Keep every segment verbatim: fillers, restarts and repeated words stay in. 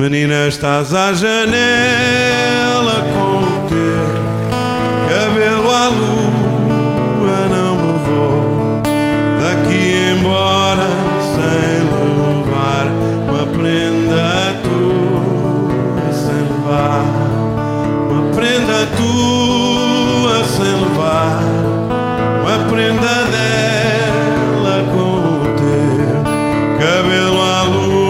Menina, estás à janela com o teu cabelo à lua, não me vou daqui embora sem levar uma prenda tua, sem levar uma prenda tua, sem levar uma prenda dela com o teu cabelo à lua.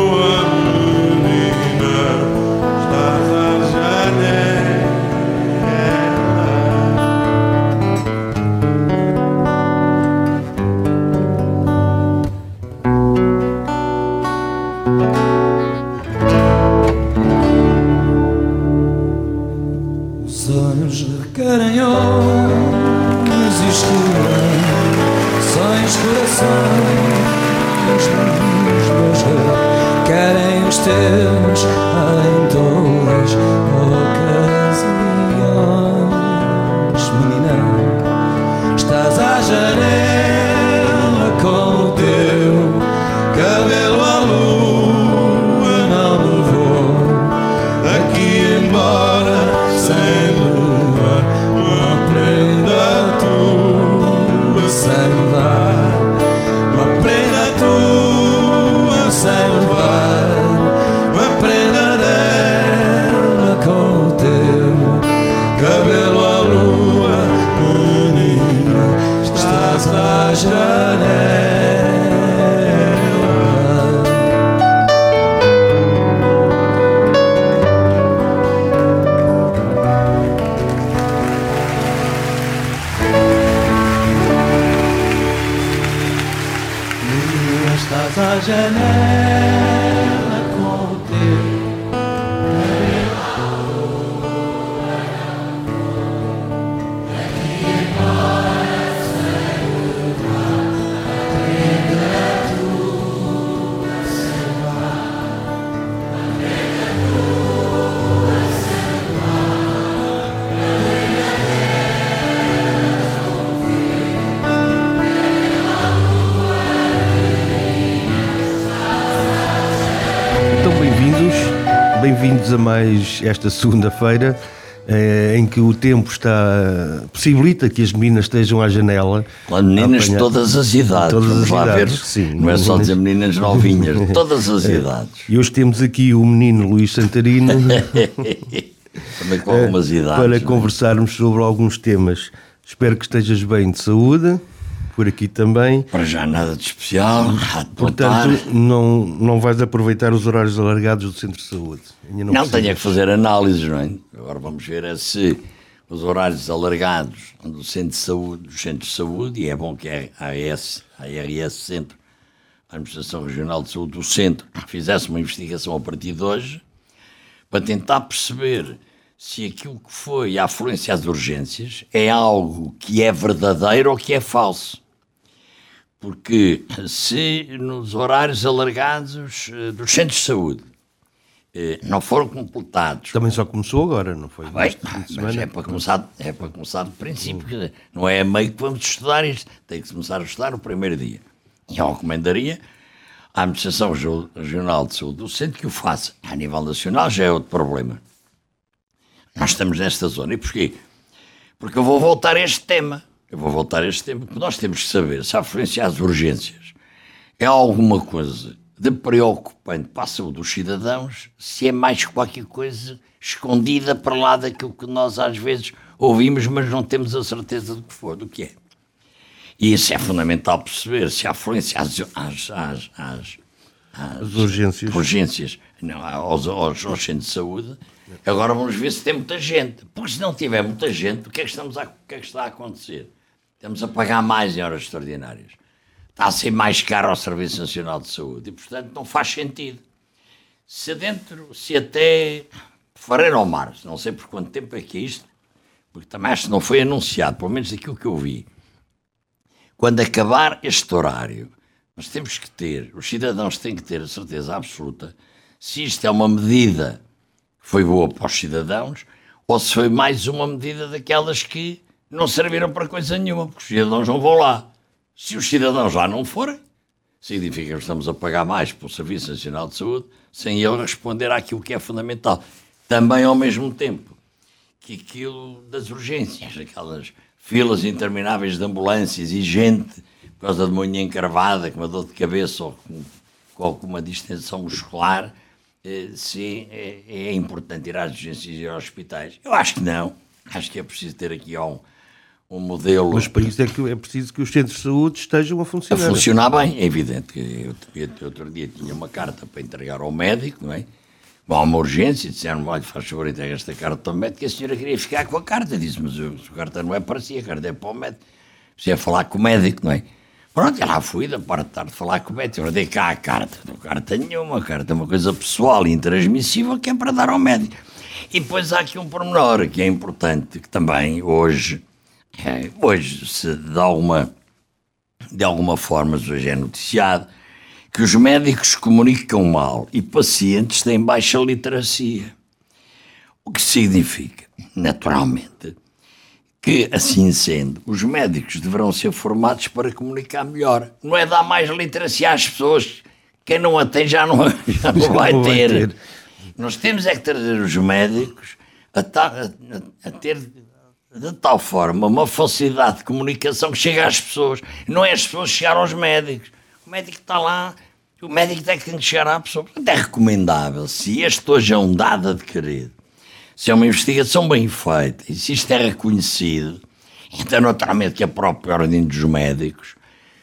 Querem olhos e corações, corações meus, querem os teus em todas ocasiões. Menina, estás à janela com o teu cabelo à lua, não me vou daqui embora sem sem levar uma prenda tua, sem levar uma prenda dela com o teu cabelo à lua. Menina, estás à janela. Estás à janela com o teu cabelo daqui embora sem levar a prenda tua, sem levar a prenda tua, sem levar a prenda dela Bem-vindos a mais esta segunda-feira, eh, em que o tempo está possibilita que as meninas estejam à janela. Lá meninas de todas as idades, todas vamos as lá idades, ver, sim, não é só dizer meninas novinhas, de todas as idades. E hoje temos aqui o menino Luís Santarino também com algumas idades, para não é? conversarmos sobre alguns temas. Espero que estejas bem de saúde, por aqui também. Para já nada de especial, há de Portanto, voltar. não, não vais aproveitar os horários alargados do Centro de Saúde. Ainda Não, precisas. tenho que fazer análises, não é? Agora vamos ver é se os horários alargados do Centro de Saúde, dos Centros de Saúde, e é bom que a ARS, a ARS Centro, a Administração Regional de Saúde do Centro, fizesse uma investigação a partir de hoje, para tentar perceber se aquilo que foi a afluência às urgências é algo que é verdadeiro ou que é falso. Porque se nos horários alargados eh, dos centros de saúde eh, não foram completados... Também só começou agora, não foi? Bem, Este fim de mas semana. é para, começar, é para começar do princípio, quer dizer, não é a meio que vamos estudar isto, tem que começar a estudar no primeiro dia. E eu recomendaria à Administração Regional de Saúde do Centro que o faça. A nível nacional já é outro problema. Nós estamos nesta zona. E porquê? Porque eu vou voltar a este tema. Eu vou voltar a este tema, porque nós temos que saber se a afluência às urgências é alguma coisa de preocupante para a saúde dos cidadãos, se é mais qualquer coisa escondida para lá daquilo que nós às vezes ouvimos, mas não temos a certeza do que for, do que é. E isso é fundamental perceber, se a afluência às, às, às, às, às As urgências. urgências não, aos, aos, aos centros de saúde. Agora vamos ver se tem muita gente, porque se não tiver muita gente, o que é que, estamos a, o que, é que está a acontecer? Estamos a pagar mais em horas extraordinárias. Está a ser mais caro ao Serviço Nacional de Saúde e, portanto, não faz sentido. Se dentro, se até fevereiro ou março, não sei por quanto tempo é que é isto, porque também acho que não foi anunciado, pelo menos daquilo que eu vi. Quando acabar este horário, nós temos que ter, os cidadãos têm que ter a certeza absoluta se isto é uma medida que foi boa para os cidadãos ou se foi mais uma medida daquelas que não serviram para coisa nenhuma, porque os cidadãos não vão lá. Se os cidadãos lá não forem, significa que estamos a pagar mais pelo Serviço Nacional de Saúde sem ele responder àquilo que é fundamental. Também, ao mesmo tempo, que aquilo das urgências, aquelas filas intermináveis de ambulâncias e gente por causa de uma unha encravada, com uma dor de cabeça ou com, com alguma distensão muscular, eh, se é, é importante ir às urgências e aos hospitais. Eu acho que não. Acho que é preciso ter aqui um, um modelo... Mas para isso é que é preciso que os centros de saúde estejam a funcionar. A funcionar bem, é evidente. Que eu, eu outro dia tinha uma carta para entregar ao médico, não é? Há uma urgência, disseram-me, olha, faz favor, entrega esta carta ao médico, e a senhora queria ficar com a carta. Disse, mas a carta não é para si, a carta é para o médico. Você é falar com o médico, não é? Pronto, eu lá fui, da parte de tarde, falar com o médico. Eu dei cá a carta. Não carta nenhuma, a carta é uma coisa pessoal e intransmissível que é para dar ao médico. E depois há aqui um pormenor que é importante, que também hoje, é, hoje se de alguma, de alguma forma, hoje é noticiado, que os médicos comunicam mal e pacientes têm baixa literacia. O que significa, naturalmente, que, assim sendo, os médicos deverão ser formados para comunicar melhor. Não é dar mais literacia às pessoas. Quem não a tem já não, já não vai Não vai ter. ter. Nós temos é que trazer os médicos a, ta, a, a ter de tal forma uma facilidade de comunicação que chega às pessoas. Não é as pessoas chegar aos médicos. O médico está lá, o médico tem que chegar à pessoa. É recomendável, se este hoje é um dado adquirido, se é uma investigação bem feita e se isto é reconhecido, então naturalmente que a própria Ordem dos Médicos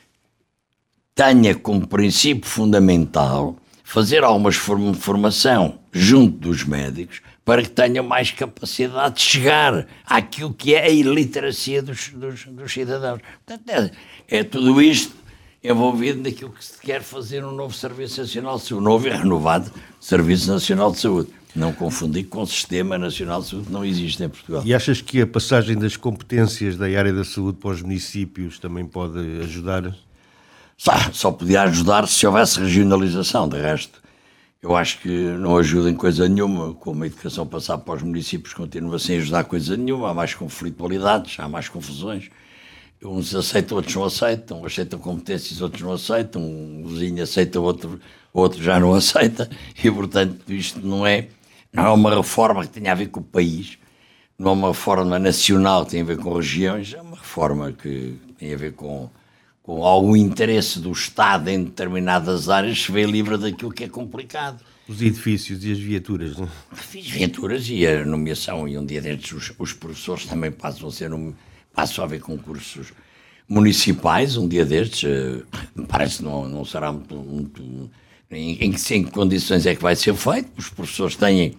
tenha como princípio fundamental fazer alguma formação junto dos médicos para que tenham mais capacidade de chegar àquilo que é a iliteracia dos, dos, dos cidadãos. Portanto, é, é tudo isto envolvido naquilo que se quer fazer um novo Serviço Nacional de Saúde, um novo e renovado Serviço Nacional de Saúde. Não confundir com o Sistema Nacional de Saúde que não existe em Portugal. E achas que a passagem das competências da área da saúde para os municípios também pode ajudar? Só, só podia ajudar se houvesse regionalização. De resto, eu acho que não ajuda em coisa nenhuma. Como a educação passar para os municípios continua sem ajudar coisa nenhuma. Há mais conflitualidades, há mais confusões. Uns aceitam, outros não aceitam. Uns aceitam competências, outros não aceitam. Um vizinho aceita, outro, outro já não aceita. E, portanto, isto não é, não é uma reforma que tenha a ver com o país. Não é uma reforma nacional que tem a ver com regiões. É uma reforma que tem a ver com... com algum interesse do Estado em determinadas áreas, se vê livre daquilo que é complicado. Os edifícios e as viaturas, não? Fiz viaturas e a nomeação, e um dia destes os, os professores também passam a ser, um, passam a haver concursos municipais, um dia destes, uh, parece que não, não será muito, muito em, em, que, em que condições é que vai ser feito. Os professores têm,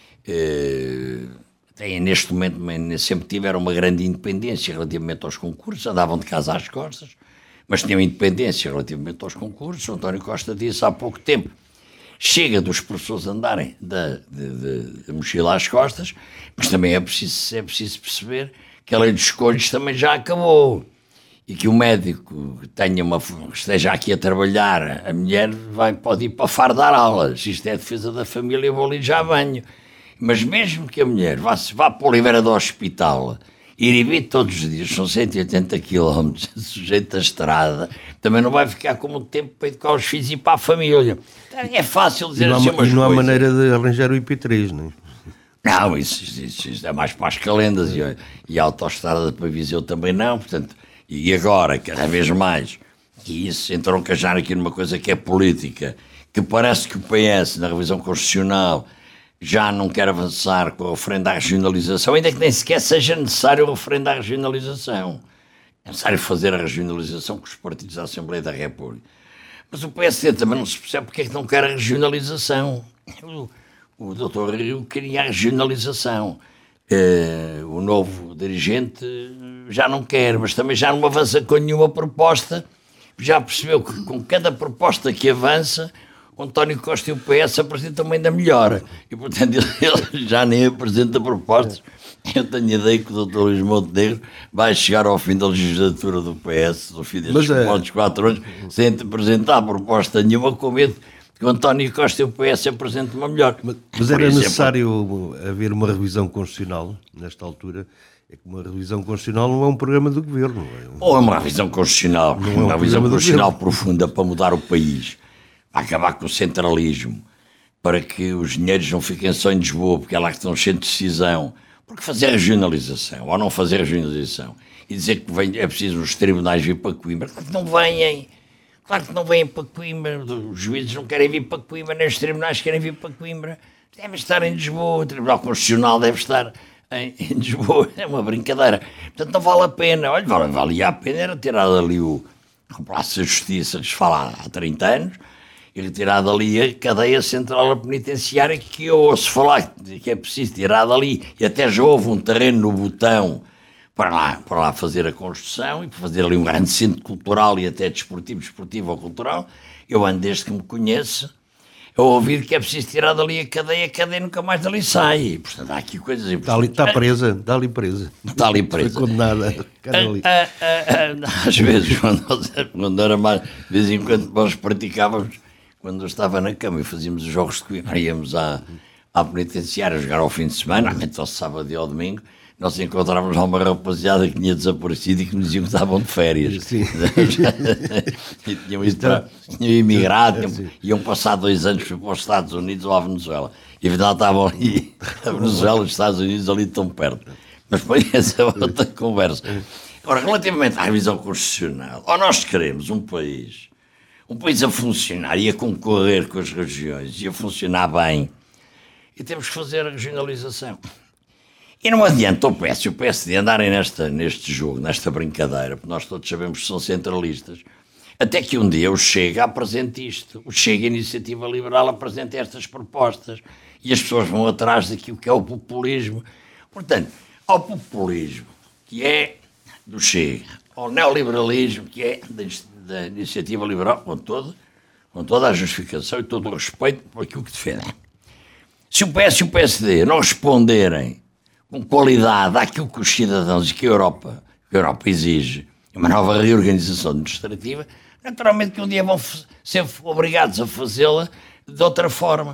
uh, têm neste momento, sempre tiveram uma grande independência relativamente aos concursos, andavam de casa às costas, mas tinham independência relativamente aos concursos. O António Costa disse há pouco tempo, chega dos professores andarem de, de, de, de mochila às costas, mas também é preciso, é preciso perceber que a lei dos escolhos também já acabou e que o médico tenha uma, esteja aqui a trabalhar, a mulher vai, pode ir para fardar aulas. Isto é a defesa da família, eu vou ali já banho. Mas mesmo que a mulher vá, vá para o Oliveira do Hospital, ir e vir todos os dias, são cento e oitenta quilómetros, sujeito à estrada, também não vai ficar com muito tempo para educar os filhos e para a família. É fácil dizer e não há, assim umas e não há coisas. maneira de arranjar o I P três, não é? Não, isso, isso, isso é mais para as calendas e, e a autoestrada para Viseu também não, portanto, e agora, cada vez mais, e isso entroncajar aqui numa coisa que é política, que parece que o P S, na revisão constitucional, já não quer avançar com o referendo à regionalização, ainda que nem sequer seja necessário o referendo à regionalização. É necessário fazer a regionalização com os partidos da Assembleia da República. Mas o P S D também não se percebe porque é que não quer a regionalização. O, o doutor Rio queria a regionalização. Uh, o novo dirigente já não quer, mas também já não avança com nenhuma proposta. Já percebeu que com cada proposta que avança, o António Costa e o P S apresentam uma ainda melhor. E, portanto, ele já nem apresenta propostas. Eu tenho a ideia que o doutor Luís Montenegro vai chegar ao fim da legislatura do P S, ao fim destes é... quatro anos, sem apresentar proposta nenhuma, com medo que o António Costa e o P S apresentem uma melhor. Mas, mas era exemplo, necessário haver uma revisão constitucional, nesta altura, É que uma revisão constitucional não é um programa do governo. Não é? Ou é uma revisão constitucional, Não é um uma revisão programa do constitucional governo. profunda para mudar o país, para acabar com o centralismo, para que os dinheiros não fiquem só em Lisboa, porque é lá que estão cheios de decisão. Porque fazer regionalização, ou não fazer regionalização, e dizer que vem, é preciso os tribunais vir para Coimbra, claro que não vêm. Claro que não vêm para Coimbra, os juízes não querem vir para Coimbra, nem os tribunais querem vir para Coimbra. Devem estar em Lisboa, o Tribunal Constitucional deve estar em, em Lisboa, é uma brincadeira. Portanto, não vale a pena. Olha, vale, valia a pena era tirar ali o, o Palácio da Justiça, que se fala há trinta anos, e retirar dali a cadeia central penitenciária, que eu ouço falar que é preciso tirar dali, e até já houve um terreno no Botão para lá, para lá fazer a construção e para fazer ali um grande centro cultural e até desportivo, desportivo ou cultural. Eu ando desde que me conheço, eu ouvi que é preciso tirar dali a cadeia, a cadeia nunca mais dali sai. Portanto, há aqui coisas Está, ali, importantes. está presa, está ali presa. Está ali presa. Foi condenada. Ali. Ah, ah, ah, às vezes, quando, quando era mais, de vez em quando nós praticávamos, quando eu estava na cama e fazíamos os jogos de Coimbra, íamos à, à penitenciária jogar ao fim de semana, normalmente ao sábado e ao domingo, nós encontrávamos lá uma rapaziada que tinha desaparecido e que nos diziam que estavam de férias. Sim. E tinham, ido para, tinham imigrado, tinham, iam passar dois anos para os Estados Unidos ou à Venezuela. E afinal estavam ali, a Venezuela e os Estados Unidos ali tão perto. Mas foi essa outra conversa. Agora, relativamente à revisão constitucional, ou nós queremos um país, um país a funcionar e a concorrer com as regiões e a funcionar bem, e temos que fazer a regionalização. E não adianta o P S e o P S D andarem nesta, neste jogo, nesta brincadeira, porque nós todos sabemos que são centralistas, até que um dia o Chega apresente isto. O Chega, a Iniciativa Liberal, apresenta estas propostas e as pessoas vão atrás daquilo que é o populismo. Portanto, ao populismo, que é do Chega, ao neoliberalismo, que é da, da Iniciativa Liberal, com, todo, com toda a justificação e todo o respeito por aquilo que defendem. Se o P S e o P S D não responderem com qualidade àquilo que os cidadãos e que a Europa, que a Europa exige, uma nova reorganização administrativa, naturalmente que um dia vão ser obrigados a fazê-la de outra forma.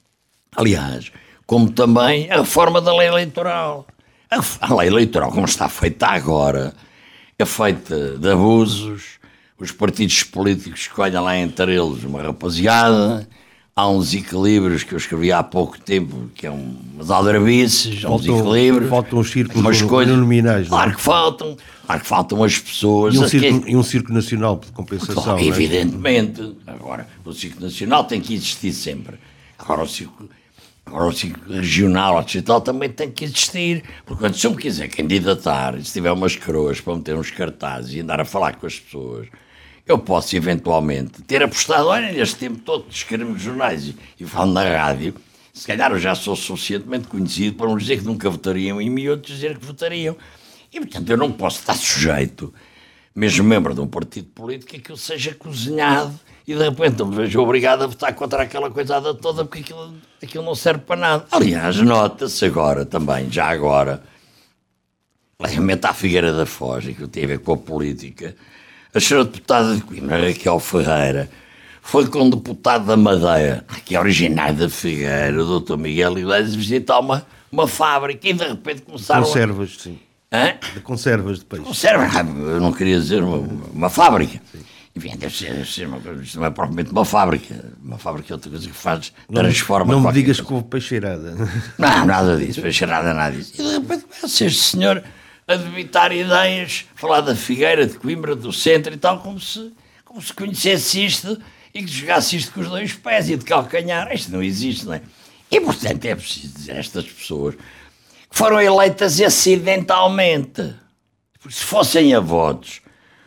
Aliás, como também a reforma da lei eleitoral. A, a lei eleitoral, como está feita agora, é feita de abusos, os partidos políticos escolhem lá entre eles uma rapaziada. Há uns equilíbrios que eu escrevi há pouco tempo, que é um, umas aldrabices, há uns Faltam- equilíbrios. faltam os círculos umas no- coisas. nominais, não é? Claro que faltam. Claro que faltam as pessoas. E um, as que- circo, e um circo nacional de compensação. Claro, não é? evidentemente. Agora, o circo nacional tem que existir sempre. Agora, o circo, agora, o circo regional ou distrital também tem que existir. Porque quando se eu me quiser candidatar, e se tiver umas coroas para meter uns cartazes e andar a falar com as pessoas, eu posso, eventualmente, ter apostado, olha, neste tempo todo escrevo nos jornais e, e falo na rádio, se calhar eu já sou suficientemente conhecido para uns dizer que nunca votariam em mim e outros dizer que votariam. E, portanto, eu não posso estar sujeito, mesmo membro de um partido político, a que eu seja cozinhado e, de repente, eu me vejo obrigado a votar contra aquela coisada toda porque aquilo, aquilo não serve para nada. Aliás, nota-se agora também, já agora, relativamente à Figueira da Foz, e que tem a ver com a política, a senhora deputada de Coimbra, Raquel Ferreira, foi com um deputado da Madeira, que é originário da Figueira, o doutor Miguel Iglesias, visitar uma, uma fábrica e de repente começaram Conservas, sim. a... Hã? De conservas de peixe. Conserva, eu não queria dizer uma, uma fábrica. Enfim, deve ser, deve ser uma coisa, isto não é propriamente uma fábrica. Uma fábrica é outra coisa que faz, transforma Não me qualquer digas coisa. que houve peixeirada. Não, nada disso, peixeirada, nada disso. E de repente começa este senhor a debitar ideias, falar da Figueira, de Coimbra, do centro e tal, como se, como se conhecesse isto e que jogasse isto com os dois pés e de calcanhar. Isto não existe, não é? E, portanto, é preciso dizer a estas pessoas que foram eleitas acidentalmente. Porque se fossem a votos,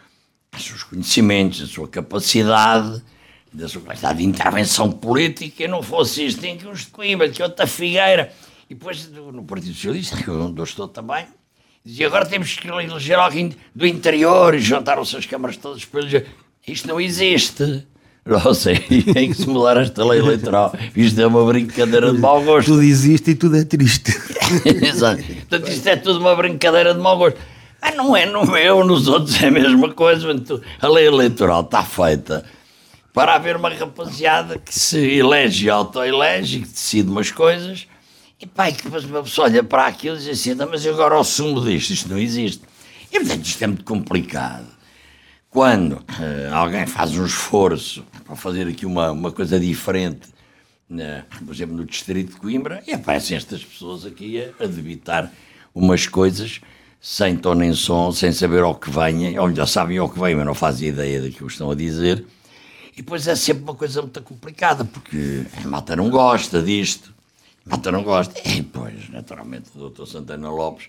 os seus conhecimentos, a sua capacidade, da sua capacidade de intervenção política, e não fosse isto, tem que uns de Coimbra, que outra Figueira. E depois, no Partido Socialista, que eu onde eu estou também, dizia, agora temos que eleger alguém do interior, e juntaram-se as câmaras todas para eleger. Isto não existe. Não sei, tem que se mudar esta lei eleitoral. Isto é uma brincadeira de mau gosto. Tudo existe e tudo é triste. Exato. Portanto, isto é tudo uma brincadeira de mau gosto. Ah, não é no meu, nos outros é a mesma coisa. A lei eleitoral está feita para haver uma rapaziada que se elege e auto-elege e que decide umas coisas E pá, e depois uma pessoa olha para aquilo e diz assim, mas agora o sumo disto, isto não existe. E portanto isto é muito complicado. Quando uh, alguém faz um esforço para fazer aqui uma, uma coisa diferente, na, por exemplo, no distrito de Coimbra, e aparecem estas pessoas aqui a, a debitar umas coisas sem tom nem som, sem saber ao que venham, ou melhor, sabem ao que vêm, mas não fazem ideia daquilo que estão a dizer. E depois é sempre uma coisa muito complicada, porque a malta não gosta disto, a malta não gosta. E depois, naturalmente, o doutor Santana Lopes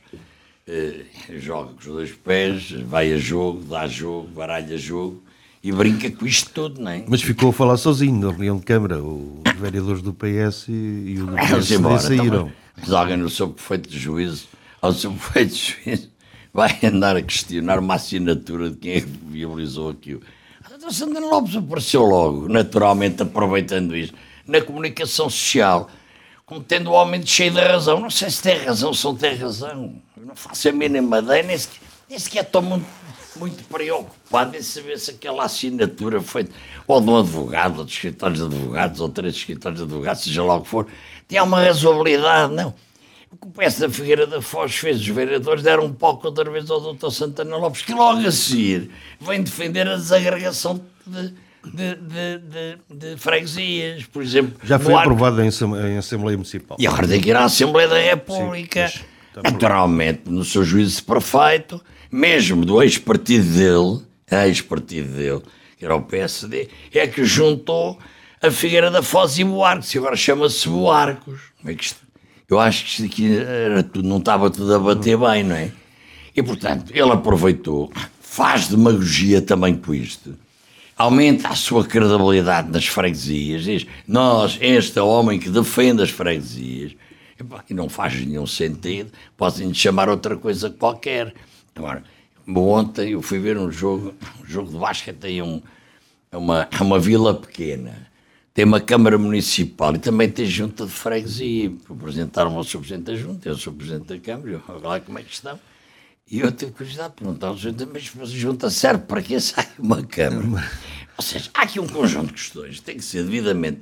eh, joga com os dois pés, vai a jogo, dá jogo, baralha jogo e brinca com isto tudo, não é? Mas ficou a falar sozinho na reunião de Câmara. Os vereadores do P S e o do P S D saíram. Mas alguém no seu perfeito juízo, ao seu perfeito juízo, vai andar a questionar uma assinatura de quem é que viabilizou aquilo. O Santana Lopes apareceu logo, naturalmente aproveitando isto, na comunicação social, como tendo o homem cheio de razão. Não sei se tem razão, se não tem razão. Eu não faço a mínima ideia, nem sequer, nem sequer estou muito, muito preocupado em saber se aquela assinatura foi ou de um advogado, ou de escritórios de advogados, ou três escritórios de advogados, seja lá o que for. Tem uma razoabilidade, não. O que o P S da Figueira da Foz fez, os vereadores deram um pouco outra vez ao doutor Santana Lopes, que logo a seguir vem defender a desagregação de, de, de, de, de freguesias, por exemplo. Já foi aprovado em, em Assembleia Municipal. E agora tem que ir à Assembleia da República. Sim, naturalmente, no seu juízo perfeito, mesmo do ex-partido dele, ex-partido dele, que era o P S D, é que juntou a Figueira da Foz e Buarcos, e agora chama-se Buarcos. Como é que isto... Eu acho que isto aqui era tudo, não estava tudo a bater bem, não é? E, portanto, ele aproveitou, faz demagogia também com isto, aumenta a sua credibilidade nas freguesias, diz, nós, este é o homem que defende as freguesias, e, pá, e não faz nenhum sentido, podem chamar outra coisa qualquer. Agora, ontem eu fui ver um jogo, um jogo de basquete, aí um, uma, uma vila pequena, tem uma Câmara Municipal e também tem junta de freguesia. Apresentaram-me ao seu Presidente da Junta, eu sou Presidente da Câmara, eu olha lá como é que estão. E eu tenho curiosidade de perguntar ao Junta, mas a Junta serve para que sai uma Câmara? Ou seja, há aqui um conjunto de questões que têm que ser devidamente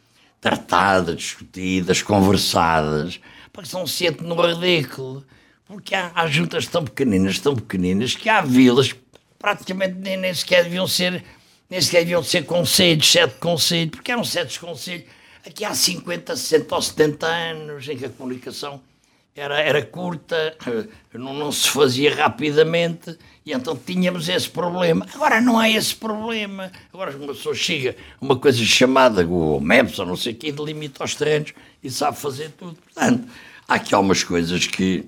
tratadas, discutidas, conversadas, para que não se entre no ridículo. Porque há, há juntas tão pequeninas, tão pequeninas, que há vilas que praticamente nem, nem sequer deviam ser... Nem sequer deviam ser conselhos, sete conselhos, porque eram sete conselhos. Aqui há cinquenta, sessenta ou setenta anos em que a comunicação era, era curta, não, não se fazia rapidamente, e então tínhamos esse problema. Agora não há esse problema. Agora uma pessoa chega a uma coisa chamada Google Maps ou não sei o quê, delimita os terrenos e sabe fazer tudo. Portanto, há aqui algumas coisas que...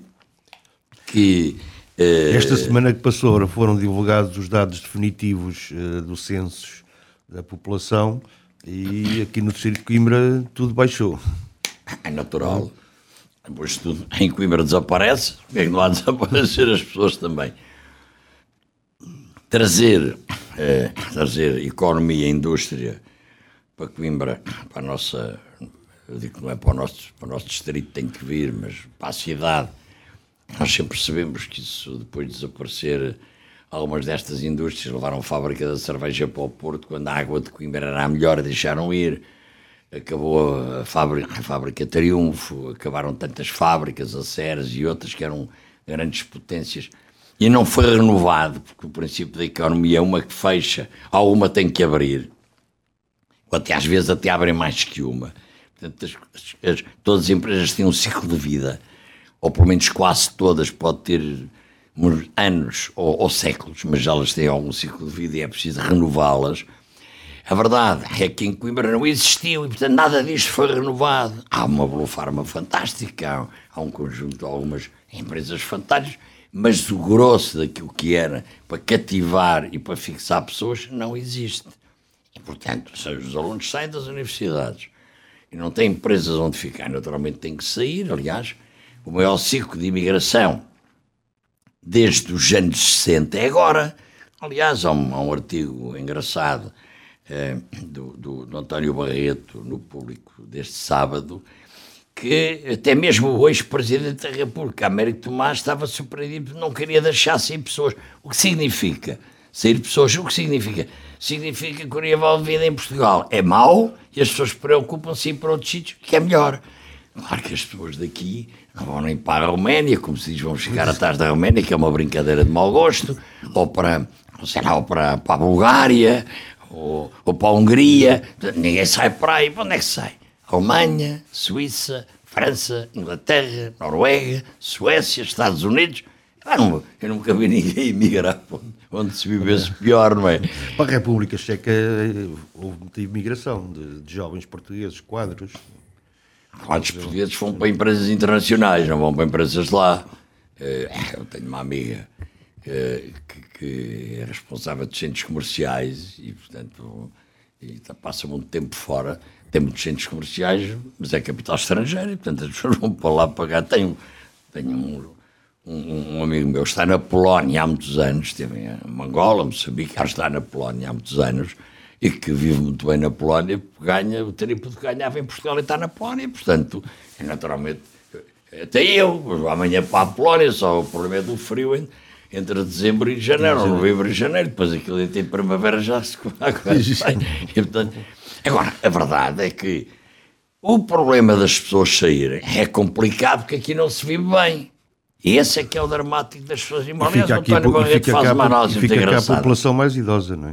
que Esta semana que passou foram divulgados os dados definitivos uh, do censo da população e aqui no distrito de Coimbra tudo baixou. É natural. Depois tudo em Coimbra desaparece, porque é que não há de desaparecer as pessoas também? Trazer, eh, trazer economia e indústria para Coimbra, para a nossa, eu digo que não é para o nosso, para o nosso distrito, tem que vir, mas para a cidade. Nós sempre percebemos que isso, depois de desaparecer, algumas destas indústrias levaram a fábrica da cerveja para o Porto, quando a água de Coimbra era a melhor, deixaram ir. Acabou a fábrica, a fábrica Triunfo, acabaram tantas fábricas, a Ceres e outras que eram grandes potências. E não foi renovado, porque o princípio da economia é uma que fecha, alguma tem que abrir. Ou até às vezes até abrem mais que uma. Portanto, as, as, todas as empresas têm um ciclo de vida, ou pelo menos quase todas, pode ter anos ou, ou séculos, mas elas têm algum ciclo de vida e é preciso renová-las. A verdade é que em Coimbra não existiu e, portanto, nada disto foi renovado. Há uma Blufarma fantástica, há, há um conjunto de algumas empresas fantásticas, mas o grosso daquilo que era para cativar e para fixar pessoas não existe. E, portanto, os alunos saem das universidades e não têm empresas onde ficar, naturalmente têm que sair. Aliás, o maior ciclo de imigração desde os anos sessenta é agora. Aliás, há um, há um artigo engraçado eh, do, do, do António Barreto no Público deste sábado, que até mesmo o ex-presidente da República, Américo Tomás, estava surpreendido porque não queria deixar sair pessoas. O que significa? Sair pessoas, o que significa? Significa que o nível de vida em Portugal é mau e as pessoas preocupam-se em ir para outros sítios, que é melhor. Claro que as pessoas daqui não vão nem para a Roménia, como se diz, vão chegar atrás da Roménia, que é uma brincadeira de mau gosto, ou para, sei lá, ou para, para a Bulgária, ou, ou para a Hungria. Ninguém sai para aí. Para onde é que sai? Alemanha, Suíça, França, Inglaterra, Noruega, Suécia, Estados Unidos. Ah, não, eu nunca vi ninguém emigrar onde, onde se vivesse pior, não é? Para a República Checa houve muita imigração de, de jovens portugueses, quadros. Quantos portugueses vão para empresas internacionais, não vão para empresas de lá. Eu tenho uma amiga que, que é responsável de centros comerciais e, portanto, e passa muito tempo fora. Tem muitos centros comerciais, mas é capital estrangeiro, e, portanto, as pessoas vão para lá pagar. Tenho, tenho um, um, um amigo meu que está na Polónia há muitos anos, esteve em Angola, Moçambique, já está na Polónia há muitos anos, e que vive muito bem na Polónia, ganha o triplo de que ganhava em Portugal e está na Polónia, e, portanto, naturalmente, até eu, amanhã para a Polónia, só o problema é do frio entre dezembro e janeiro, ou novembro e janeiro, depois aquilo em primavera já se acontece. E, portanto, agora, a verdade é que o problema das pessoas saírem é complicado porque aqui não se vive bem. E esse é que é o dramático das pessoas. E, aliás, o António Barreto faz uma análise muito engraçada. Fica cá a população mais idosa, não é?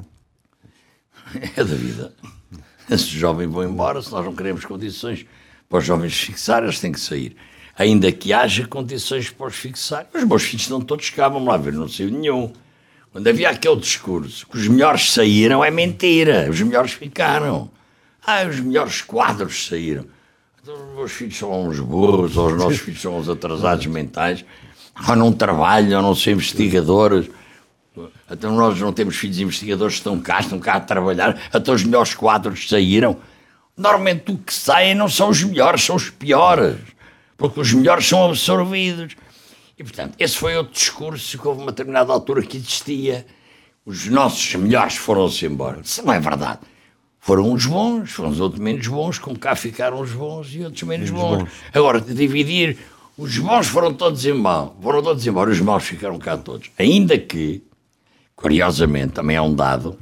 É da vida. Se os jovens vão embora, se nós não queremos condições para os jovens fixar, eles têm que sair. Ainda que haja condições para os fixar. Os meus filhos estão todos cá, vamos lá ver, não saiu nenhum. Quando havia aquele discurso que os melhores saíram, é mentira. Os melhores ficaram. Ah, os melhores quadros saíram. Então, os meus filhos são uns burros, ou os nossos filhos são uns atrasados mentais, ou não trabalham, ou não são investigadores. Então nós não temos filhos investigadores que estão cá, estão cá a trabalhar, até os melhores quadros saíram. Normalmente o que saem não são os melhores, são os piores, porque os melhores são absorvidos. E portanto, esse foi outro discurso que houve uma determinada altura que existia. Os nossos melhores foram-se embora. Isso não é verdade. Foram os bons, foram os outros menos bons, como cá ficaram os bons e outros menos bons. bons. Agora, de dividir, os bons foram todos embora, foram todos embora, os maus ficaram cá todos. Ainda que, curiosamente, também há um dado,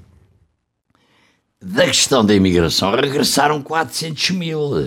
da questão da imigração, regressaram quatrocentos mil.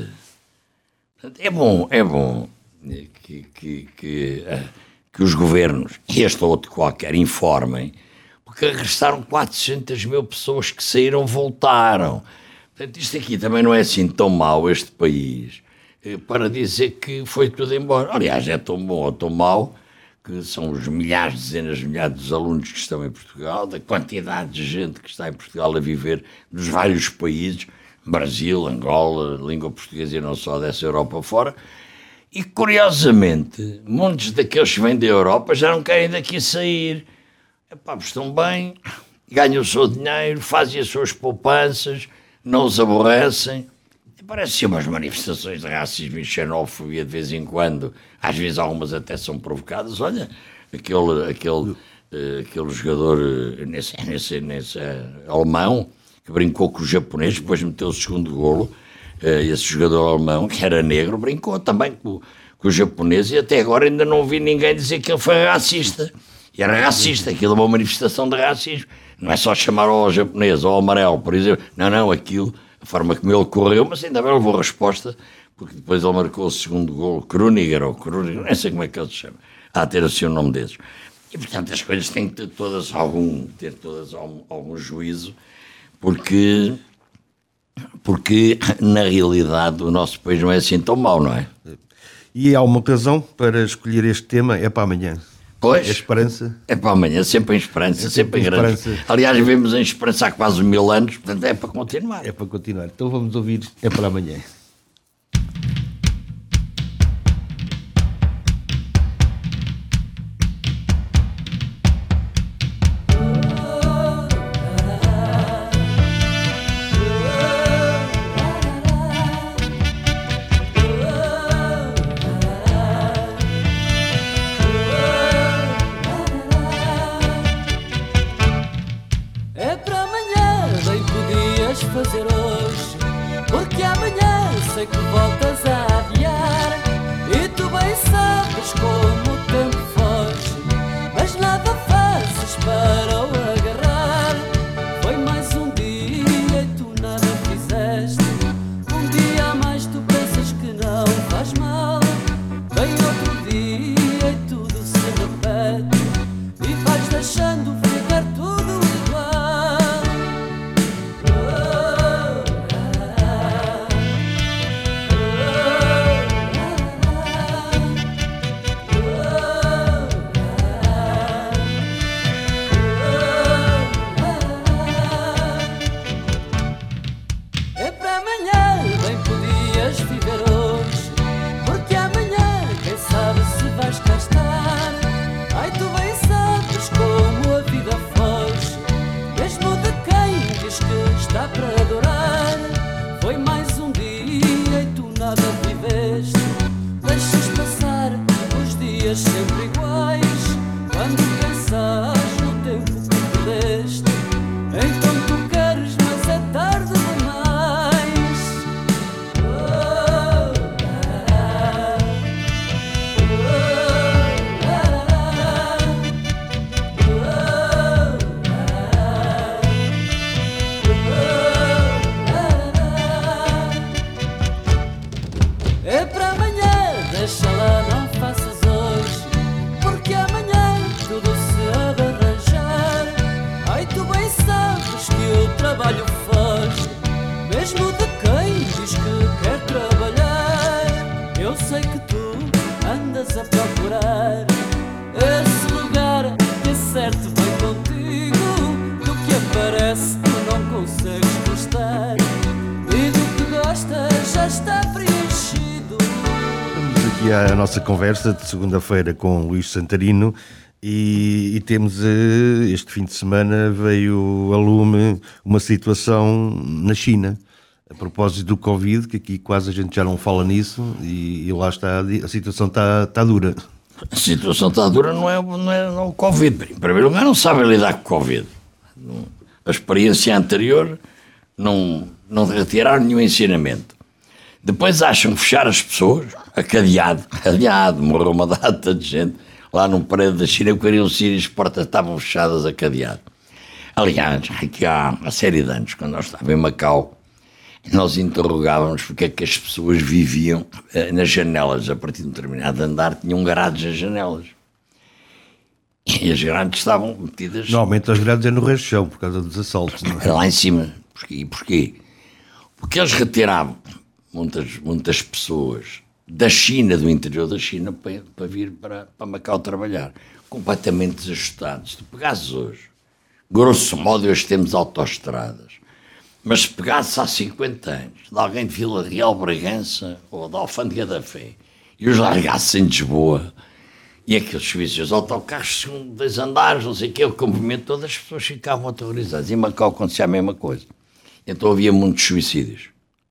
É bom, é bom que, que, que, que os governos, este ou outro qualquer, informem, porque regressaram quatrocentas mil pessoas que saíram, voltaram. Portanto, isto aqui também não é assim tão mau, este país, para dizer que foi tudo embora. Aliás, é tão bom ou tão mau que são os milhares, dezenas de milhares dos alunos que estão em Portugal, da quantidade de gente que está em Portugal a viver nos vários países, Brasil, Angola, língua portuguesa e não só dessa Europa fora, e curiosamente, muitos daqueles que vêm da Europa já não querem daqui sair. Epá, estão bem, ganham o seu dinheiro, fazem as suas poupanças, não os aborrecem. Parece umas manifestações de racismo e xenofobia de vez em quando, às vezes algumas até são provocadas. Olha, aquele, aquele, uh, aquele jogador uh, nesse, nesse, nesse uh, alemão que brincou com o japonês, depois meteu o segundo golo, uh, esse jogador alemão, que era negro, brincou também com, com o japonês e até agora ainda não vi ninguém dizer que ele foi racista. E era racista, aquilo é uma manifestação de racismo. Não é só chamar ao japonês ou ao amarelo, por exemplo. Não, não, aquilo, a forma como ele correu, mas ainda bem levou a resposta, porque depois ele marcou o segundo gol, Kruniger ou Kruniger, não sei como é que ele se chama. Há a ter assim o nome desses. E, portanto, as coisas têm que ter todas algum, ter todas algum, algum juízo, porque, porque, na realidade, o nosso país não é assim tão mau, não é? E há uma razão para escolher este tema, é para amanhã. Pois, a esperança. É para amanhã, sempre em esperança, é sempre em grande. Aliás, vivemos em esperança há quase mil anos, portanto é para continuar. É para continuar. Então vamos ouvir, é para amanhã. Fazer hoje, porque amanhã sei que voltas a adiar e tu bem sabes como o tempo foge, mas nada fazes para o agarrar. Foi mais um dia e tu nada fizeste, um dia a mais tu pensas que não faz mal. deixando ficar tudo igual. Oh, ah, é para amanhã, bem podias viver hoje, porque amanhã quem sabe se vais cá estar. Ai, tu bem sabes como a vida foge, mesmo de quem diz que está para adorar. Foi mais um dia e tu nada viveste, deixas passar os dias sempre iguais. Quando pensas no tempo que perdeste, então tu queres, mas é tarde demais. Oh, ah, oh, ah, oh, ah, é para amanhã, deixa lá, não faças hoje, porque amanhã tudo se há de arranjar. Ai, tu bem sabes que o trabalho foge, mesmo de quem diz que quer trabalhar. Eu sei que tu andas a procurar esse lugar que é certo bem contigo, do que aparece tu não consegues gostar, e do que gostas já está preenchido. Estamos aqui à nossa conversa de segunda-feira com Luís Santarino e, e temos eh, este fim de semana veio a lume uma situação na China a propósito do Covid, que aqui quase a gente já não fala nisso e, e lá está, a situação está, está dura. A situação está dura, não é, não é não, o Covid. Em primeiro lugar, não sabem lidar com o Covid. A experiência anterior não, não retiraram nenhum ensinamento. Depois acham fechar as pessoas, a cadeado, cadeado, morreu uma data de gente lá num prédio da China que queriam sair e as portas estavam fechadas a cadeado. Aliás, aqui há uma série de anos, quando nós estávamos em Macau, nós interrogávamos porque é que as pessoas viviam eh, nas janelas, a partir de um determinado andar, tinham grades nas janelas. E as grades estavam metidas... Normalmente as grades é no resto do chão, por causa dos assaltos, não é? Lá em cima. Porquê? Porquê? Porque eles retiravam muitas, muitas pessoas da China, do interior da China, para, para vir para, para Macau trabalhar. Completamente desajustados. Se tu pegasses hoje, grosso modo, hoje temos autoestradas. Mas se pegasse há cinquenta anos, de alguém de Vila Real, Bragança ou da Alfândega da Fé, e os largasse em Lisboa, e aqueles serviços, os autocarros, segundo dois andares, não sei o quê, o comprimento, todas as pessoas ficavam aterrorizadas. Em Macau acontecia a mesma coisa. Então havia muitos suicídios.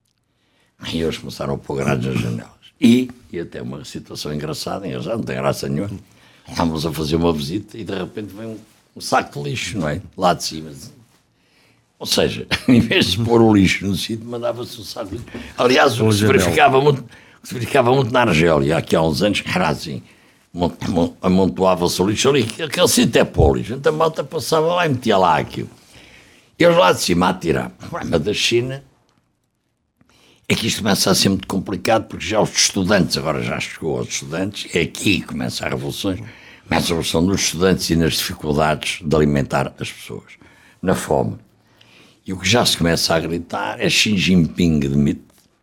E eles começaram a pôr grades nas janelas. E, e até uma situação engraçada, eles já não tem graça nenhuma. Estávamos a fazer uma visita e de repente vem um, um saco de lixo, não é? Lá de cima. Ou seja, em vez de pôr o lixo no sítio, mandava-se o saco de lixo. Aliás, o que se verificava muito, o que se verificava muito na Argélia, aqui há uns anos, era assim. Amontoava-se o lixo ali, aquele sítio é para o lixo. Então a malta passava lá e metia lá aquilo. Eles lá de cima a tirar. O problema da China é que isto começa a ser muito complicado, porque já os estudantes, agora já chegou aos estudantes, é aqui que começa a revolução, começa a revolução dos estudantes e nas dificuldades de alimentar as pessoas, na fome. E o que já se começa a gritar é Xi Jinping demite.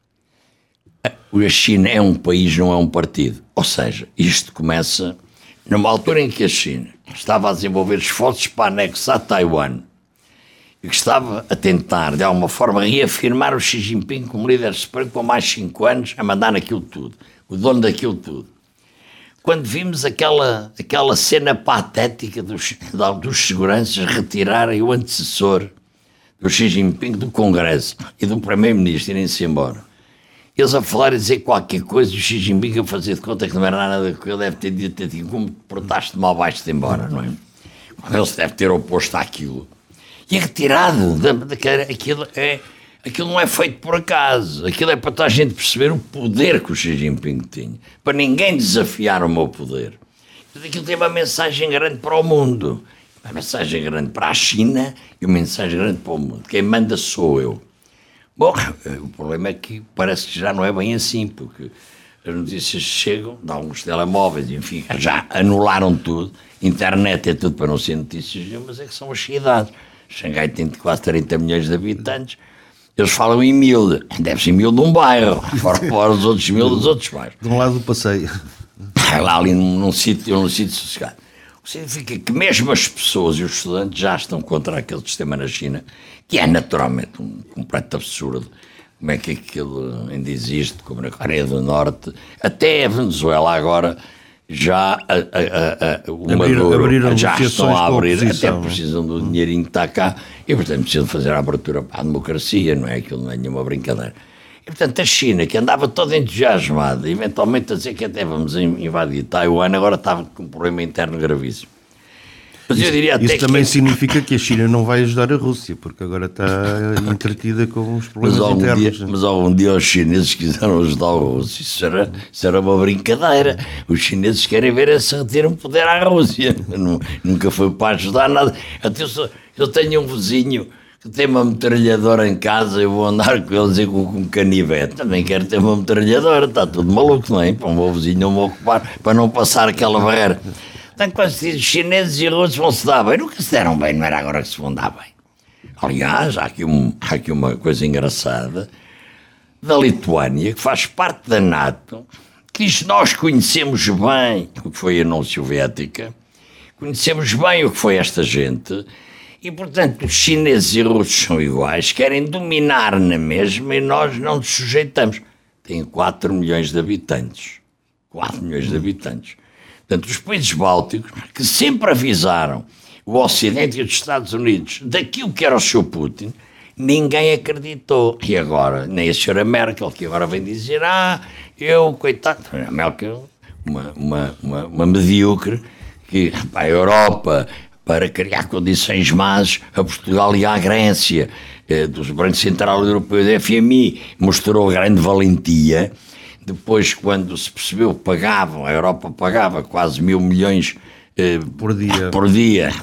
A China é um país, não é um partido. Ou seja, isto começa numa altura em que a China estava a desenvolver esforços para anexar Taiwan e que estava a tentar, de alguma forma, reafirmar o Xi Jinping como líder supremo por mais cinco anos a mandar naquilo tudo, o dono daquilo tudo. Quando vimos aquela, aquela cena patética dos, dos seguranças retirarem o antecessor do Xi Jinping do Congresso e do Primeiro-Ministro irem-se embora, eles a falar e dizer qualquer coisa, o Xi Jinping a fazer de conta que não era nada que ele deve ter dito, ter dito como portaste mal, vais-te embora, não é? Quando ele se deve ter oposto àquilo. E é retirado, daquela, aquilo, é, aquilo não é feito por acaso, aquilo é para toda a gente perceber o poder que o Xi Jinping tinha, para ninguém desafiar o meu poder. Aquilo tem uma mensagem grande para o mundo, uma mensagem grande para a China e uma mensagem grande para o mundo. Quem manda sou eu. Bom, o problema é que parece que já não é bem assim, porque as notícias chegam de alguns telemóveis, enfim, já anularam tudo. Internet é tudo para não ser notícias nenhumas, é que são as cidades. Xangai tem quase trinta milhões de habitantes. Eles falam em mil, deve ser mil de um bairro, fora, fora os outros mil dos outros bairros. De um lado do passeio. Lá ali num, num sítio num sítio sossegado. O que significa que mesmo as pessoas e os estudantes já estão contra aquele sistema na China, que é naturalmente um completo absurdo. Como é que aquilo ainda existe, como na Coreia do Norte, até a Venezuela agora já a, a, a, o Maduro abriram já estão a abrir, até não? precisam do dinheirinho que está cá, e portanto precisam fazer a abertura para a democracia, não é? Aquilo não é nenhuma brincadeira. E portanto a China, que andava toda entusiasmada, eventualmente a dizer que até vamos invadir Taiwan, agora estava com um problema interno gravíssimo. Mas isso, eu diria até isso também que... significa que a China não vai ajudar a Rússia, porque agora está entretida com os problemas mas algum internos. Dia, mas algum dia os chineses quiseram ajudar a Rússia. Isso era, isso era uma brincadeira. Os chineses querem ver se retiram poder à Rússia. Nunca foi para ajudar nada. Até eu, sou, eu tenho um vizinho que tem uma metralhadora em casa, eu vou andar com eles com, com um canivete. Também quero ter uma metralhadora. Está tudo maluco, não é? Para o meu vizinho não me ocupar, para não passar aquela barreira. Então, quando se diz os chineses e russos vão se dar bem, nunca se deram bem, não era agora que se vão dar bem. Aliás, há aqui, um, há aqui uma coisa engraçada da Lituânia, que faz parte da NATO, que diz: nós conhecemos bem o que foi a União Soviética, conhecemos bem o que foi esta gente, e, portanto, os chineses e russos são iguais, querem dominar na mesma e nós não nos sujeitamos. Tem quatro milhões de habitantes. quatro milhões de habitantes. Portanto, os países bálticos, que sempre avisaram o Ocidente e os Estados Unidos daquilo que era o seu Putin, ninguém acreditou. E agora, nem a senhora Merkel, que agora vem dizer: ah, eu, coitado, a Merkel, uma, uma, uma, uma medíocre, que para a Europa, para criar condições más a Portugal e à Grécia, eh, dos Banco Central Europeu e da F M I, mostrou grande valentia. Depois, quando se percebeu que pagavam, a Europa pagava quase mil milhões eh, por dia, por dia.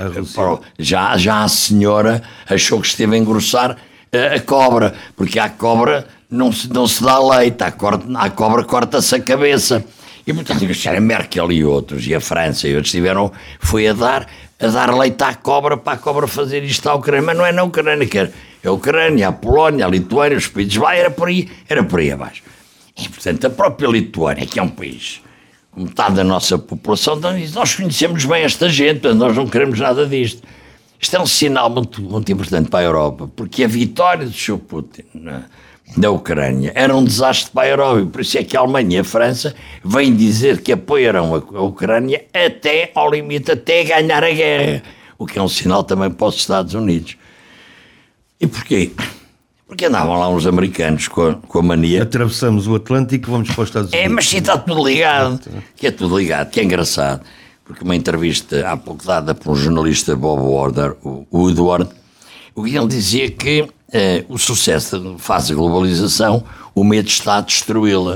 Já, já a senhora achou que esteve a engrossar eh, a cobra, porque à cobra não se, não se dá leite, à, corta, à cobra corta-se a cabeça. E, portanto, a senhora Merkel e outros, e a França e outros tiveram, foi a dar, a dar leite à cobra para a cobra fazer isto à Ucrânia. Mas não é na Ucrânia, que era a Ucrânia, a Polónia, a Lituânia, os países lá, era por aí, era por aí abaixo. E, portanto, a própria Lituânia, que é um país com metade da nossa população, diz: nós conhecemos bem esta gente, nós não queremos nada disto. Isto é um sinal muito, muito importante para a Europa, porque a vitória do seu Putin na, na Ucrânia era um desastre para a Europa, e por isso é que a Alemanha e a França vêm dizer que apoiarão a, a Ucrânia até ao limite, até ganhar a guerra, o que é um sinal também para os Estados Unidos. E porquê? Porque andavam lá uns americanos com a, com a mania. Atravessamos o Atlântico e vamos para os Estados Unidos. É, mas sim, está tudo ligado. Que é tudo ligado, que é engraçado. Porque uma entrevista há pouco dada por um jornalista, Bob Warder, o Woodward, o que ele dizia que eh, o sucesso da fase da globalização, o medo está a destruí-la.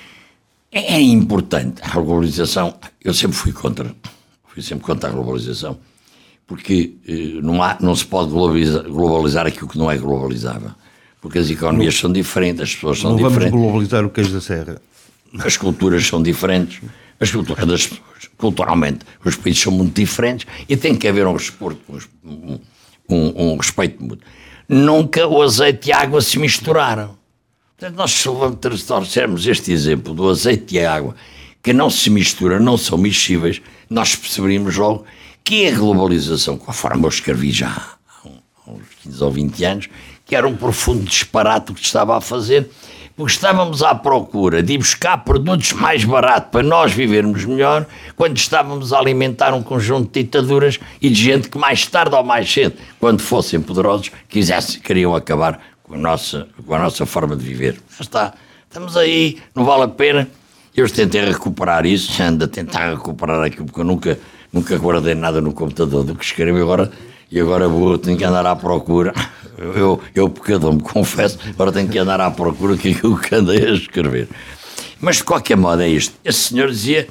É, é importante. A globalização, eu sempre fui contra. Fui sempre contra a globalização. Porque eh, não, há, não se pode globalizar, globalizar aquilo que não é globalizável. Porque as economias não, são diferentes, as pessoas são não diferentes. Não vamos globalizar o queijo da serra. As culturas são diferentes, as culturas das pessoas, culturalmente, os países são muito diferentes e tem que haver um, um, um, um respeito mútuo. Nunca o azeite e a água se misturaram. Portanto, nós se trouxermos este exemplo do azeite e a água, que não se misturam, não são miscíveis, nós perceberíamos logo que a globalização, conforme eu escrevi já há uns quinze ou vinte anos, que era um profundo disparate o que estava a fazer, porque estávamos à procura de ir buscar produtos mais baratos para nós vivermos melhor, quando estávamos a alimentar um conjunto de ditaduras e de gente que mais tarde ou mais cedo, quando fossem poderosos, quisessem, queriam acabar com a nossa, com a nossa forma de viver. Já está, estamos aí, não vale a pena. Eu tentei recuperar isso, ando a tentar recuperar aquilo, porque eu nunca, nunca guardei nada no computador do que escrevi agora, e agora burro, tenho que andar à procura. Eu, eu pecador, me confesso, agora tenho que andar à procura que aquilo que andei a escrever. Mas de qualquer modo é isto. Esse senhor dizia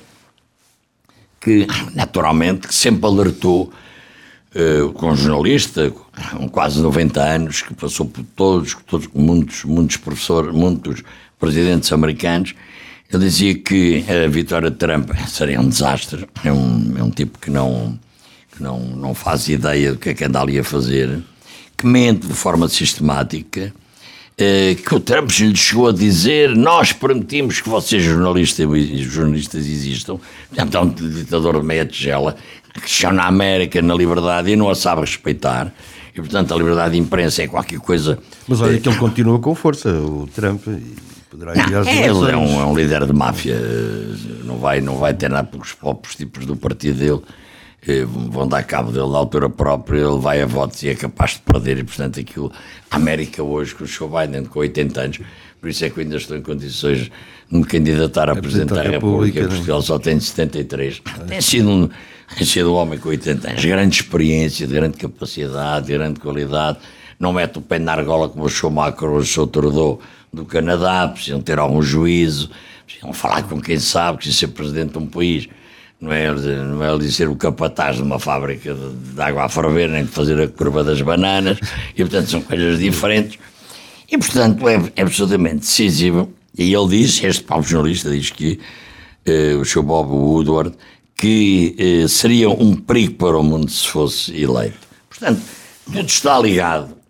que, naturalmente, que sempre alertou uh, com um jornalista, com quase noventa anos, que passou por todos, todos muitos, muitos professores, muitos presidentes americanos, Ele dizia que a vitória de Trump seria um desastre, é um, é um tipo que não, que não, não faz ideia do que é que anda ali a fazer, que mente de forma sistemática, eh, que o Trump lhe chegou a dizer: nós permitimos que vocês jornalistas, jornalistas existam. Portanto, é um ditador de meia tigela, que está na América, na liberdade, e não a sabe respeitar. E, portanto, a liberdade de imprensa é qualquer coisa... Mas olha que ele continua com força, o Trump... Poderá ir às não, é, ele é um, é um líder de máfia, não vai, não vai ter nada, porque os próprios tipos do partido dele eh, vão dar cabo dele na altura própria, ele vai a votos e é capaz de perder, e portanto aquilo, a América hoje, com o Joe Biden com oitenta anos, por isso é que eu ainda estou em condições de me candidatar a, a Presidente da República, porque Portugal só tem setenta e três, tem sido, um, tem sido um homem com oitenta anos, grande experiência, de grande capacidade, de grande qualidade, não mete o pé na argola como o Sr. Macron, o Sr. Trudeau do Canadá, precisam ter algum juízo, precisam falar com quem sabe, precisam ser presidente de um país, não é, não é ele ser o capataz de uma fábrica de, de água a ferver, nem de fazer a curva das bananas, e portanto são coisas diferentes, e portanto é, é absolutamente decisivo, e ele diz, este Paulo jornalista diz que eh, o senhor Bob Woodward, que eh, seria um perigo para o mundo se fosse eleito. Portanto, tudo está ligado.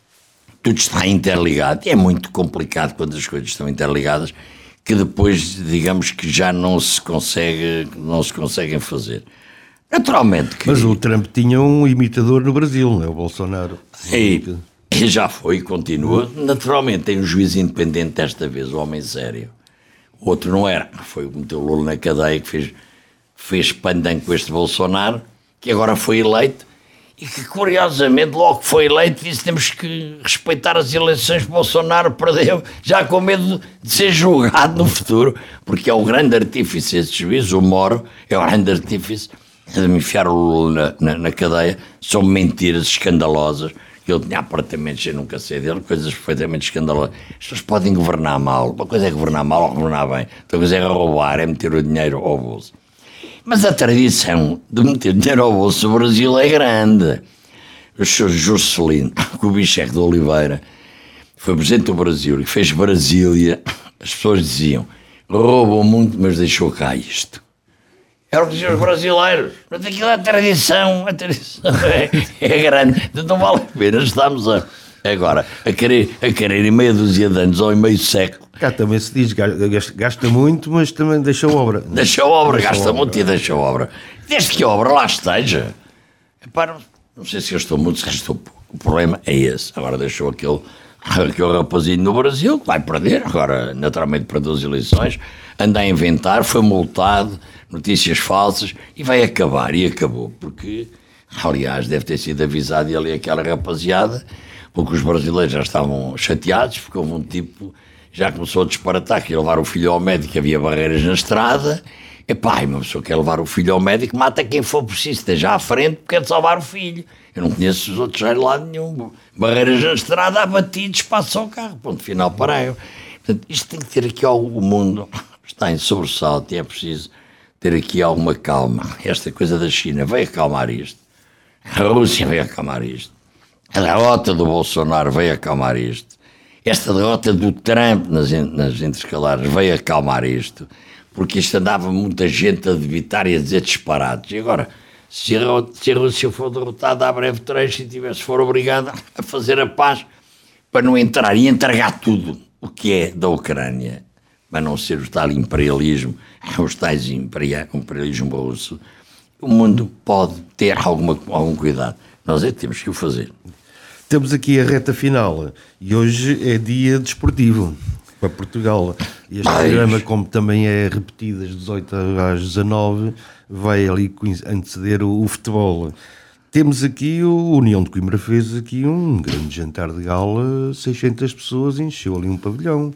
Tudo está interligado, e é muito complicado quando as coisas estão interligadas, que depois, digamos que já não se consegue, não se conseguem fazer. Naturalmente que... Mas o Trump tinha um imitador no Brasil, não é? O Bolsonaro. E, e já foi e continua. Naturalmente tem um juiz independente desta vez, o homem sério. O outro não era. Foi o que meteu o Lula na cadeia, que fez, fez pandan com este Bolsonaro, que agora foi eleito, e que, curiosamente, logo que foi eleito, disse que temos que respeitar as eleições que Bolsonaro perdeu, já com medo de ser julgado no futuro, porque é o grande artífice esse juiz, o Moro, é o grande artífice de me enfiar o Lula na, na, na cadeia. São mentiras escandalosas, que ele tinha apartamentos, eu nunca sei dele, coisas perfeitamente escandalosas. As pessoas podem governar mal, uma coisa é governar mal ou governar bem, outra coisa é roubar, é meter o dinheiro ao bolso. Mas a tradição de meter dinheiro ao bolso do Brasil é grande. O senhor Juscelino, com o Bicheque de Oliveira, foi presidente do Brasil e fez Brasília, as pessoas diziam: roubam muito, mas deixou cá isto. Era o que diziam os brasileiros. Mas aquilo é a tradição, a tradição é, é grande. Não vale a pena, estamos a, agora a querer, a querer em meia dúzia de anos ou em meio século. Cá também se diz, gasta muito, mas também deixa obra. Deixa obra, deixa gasta obra. muito e deixa obra. Desde que a obra lá esteja. Epá, não sei se gastou muito, se gastou pouco. O problema é esse. Agora deixou aquele, aquele rapazinho no Brasil, que vai perder, agora naturalmente perdeu as eleições, anda a inventar, foi multado, notícias falsas, e vai acabar, e acabou. Porque, aliás, deve ter sido avisado, e ali aquela rapaziada, porque os brasileiros já estavam chateados, porque houve um tipo... já começou a disparatar, que ia levar o filho ao médico, havia barreiras na estrada. Epá, uma pessoa quer levar o filho ao médico, mata quem for preciso, esteja à frente, porque quer salvar o filho. Eu não conheço os outros de lado nenhum. Barreiras na estrada, abatidos, passa o carro, ponto final, para eu. Portanto, isto tem que ter aqui algo, o mundo está em sobressalto e é preciso ter aqui alguma calma. Esta coisa da China veio acalmar isto. A Rússia veio acalmar isto. A derrota do Bolsonaro veio acalmar isto. Esta derrota do Trump nas, nas interescalares veio acalmar isto, porque isto andava muita gente a debitar e a dizer disparados. E agora, se a, se a Rússia for derrotada a breve trecho e tivesse, for obrigada a fazer a paz para não entrar e entregar tudo o que é da Ucrânia, para não ser o tal imperialismo, os tais imperialismo russo, o mundo pode ter alguma, algum cuidado. Nós é que temos que o fazer. Temos aqui a reta final e hoje é dia desportivo para Portugal. Este Mas... programa, como também é repetido das dezoito às dezanove, vai ali anteceder o, o futebol. Temos aqui, o União de Coimbra fez aqui um grande jantar de gala, seiscentas pessoas, encheu ali um pavilhão.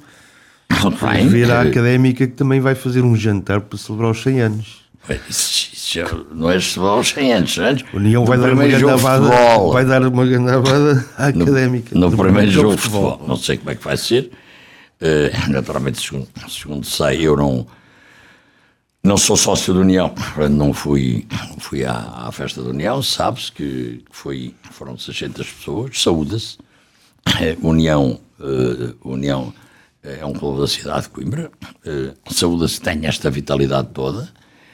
Vai ver a Académica, que também vai fazer um jantar para celebrar os cem anos. Isso não é celebrar os cem anos, antes. A União vai dar, uma gandavada, vai dar uma gandavada à Académica. No, no primeiro jogo de futebol. futebol. Não sei como é que vai ser. Uh, naturalmente, segundo, segundo sei, eu não, não sou sócio da União. Não fui, fui à, à festa da União. Sabe-se que foi, foram seiscentas pessoas. Saúda-se. Uh, União... Uh, União é um clube da cidade de Coimbra, uh, saúde-se, tem esta vitalidade toda,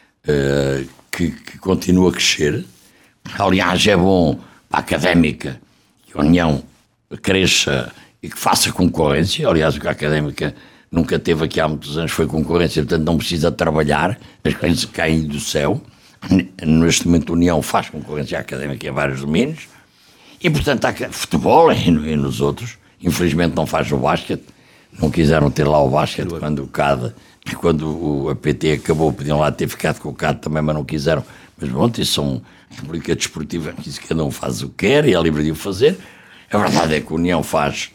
uh, que, que continua a crescer. Aliás, é bom para a Académica que a União cresça e que faça concorrência. Aliás, o que a Académica nunca teve aqui há muitos anos foi concorrência, portanto não precisa trabalhar, as coisas caem do céu. Neste momento a União faz concorrência à Académica em vários domínios e, portanto, há futebol e nos outros. Infelizmente não faz o basquete, não quiseram ter lá o basquete quando o C A D, quando o A P T acabou, podiam lá ter ficado com o C A D também, mas não quiseram. Mas pronto, isso são República Desportiva, isso cada um faz o que quer e é livre de o fazer. A verdade é que a União faz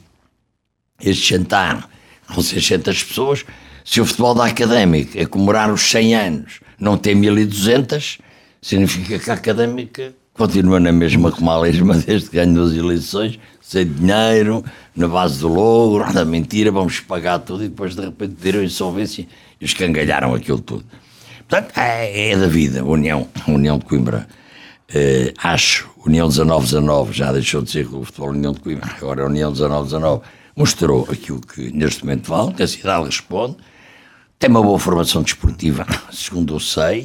este jantar com seiscentas pessoas. Se o futebol da Académica é comemorar os cem anos, não tem mil e duzentas, significa que a Académica continua na mesma como a lesma desde que ganhou as eleições, sem dinheiro, na base do logo, da mentira, vamos pagar tudo e depois de repente deram insolvência e escangalharam aquilo tudo. Portanto, é, é da vida, a União, a União de Coimbra. Uh, acho, União dezanove dezanove, já deixou de ser o futebol União de Coimbra, agora a União dezanove dezanove mostrou aquilo que neste momento vale, que a cidade responde, tem uma boa formação desportiva, segundo eu sei,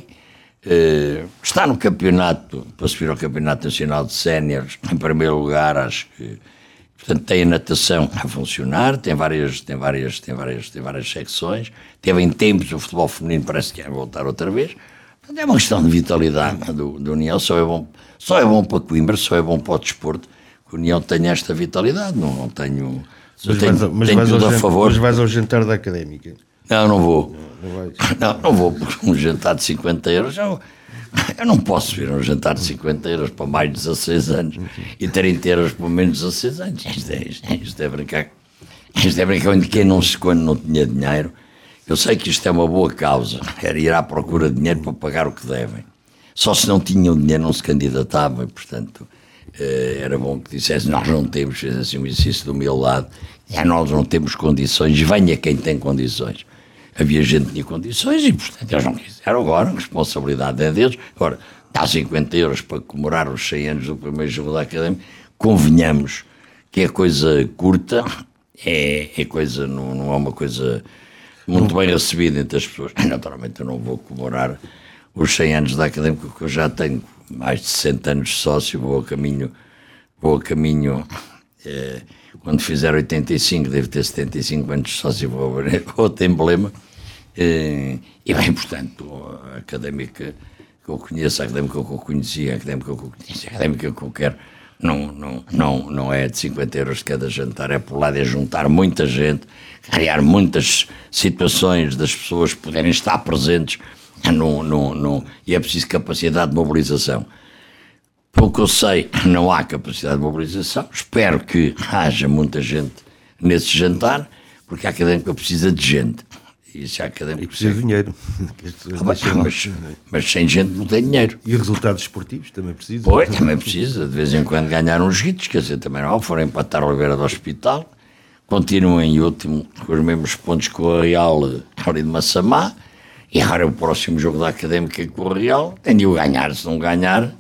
uh, está no campeonato, para subir ao Campeonato Nacional de Séniores, em primeiro lugar, acho que, portanto, tem a natação a funcionar, tem várias, tem várias, tem várias, tem várias secções, teve em tempos o futebol feminino, parece que vai voltar outra vez. É uma questão de vitalidade do, do União, só é, bom, só é bom para Coimbra, só é bom para o desporto, que o União tenha esta vitalidade, não, não tenho, mas tenho, vais, mas tenho vais tudo a jantar, favor. Mas vais ao jantar da Académica? Não, não vou. Não, não, não, não vou, porque um jantar de cinquenta euros, eu, eu não posso vir a um jantar de cinquenta euros para mais de dezasseis anos e trinta euros para menos de dezasseis anos. Isto é, isto é, isto é brincar. Isto é brincar de quem não se quando não tinha dinheiro. Eu sei que isto é uma boa causa, era ir à procura de dinheiro para pagar o que devem. Só se não tinham dinheiro não se candidatavam e, portanto, era bom que dissesse, nós não temos, fez assim um exercício de humildade, é, nós não temos condições, venha quem tem condições. Havia gente que tinha condições e, portanto, eles não quiseram agora, a responsabilidade é deles. Agora, dá cinquenta euros para comemorar os cem anos do primeiro jogo da Académica, convenhamos que é coisa curta, é, é coisa, não, não é uma coisa muito bem recebida entre as pessoas. Naturalmente eu não vou comemorar os cem anos da Académica, que eu já tenho mais de sessenta anos de sócio, vou a caminho, vou a caminho, eh, quando fizer oitenta e cinco, devo ter setenta e cinco anos de sócio, vou abrir outro emblema, eh, e bem, portanto, a Académica que eu conheço, a Académica que eu conheci, a Académica que eu conheço, a Académica que eu quero, não, não, não, não é de cinquenta euros de cada jantar, é por lá de juntar muita gente, criar muitas situações das pessoas poderem estar presentes no, no, no, e é preciso capacidade de mobilização. Pelo que eu sei, não há capacidade de mobilização, espero que haja muita gente nesse jantar, porque a Académica precisa de gente. E, se a Académica e precisa de dinheiro. Ah, mas, mas, mas sem gente não tem dinheiro. E resultados esportivos também precisa. Pois, também precisa, de vez em quando ganhar uns guitos, quer dizer, também não, foram empatar a Oliveira do Hospital, continuem em último com os mesmos pontos que o Real ali de Massamá, e agora o próximo jogo da Académica com o Real, tem de o ganhar, se não ganhar, uh,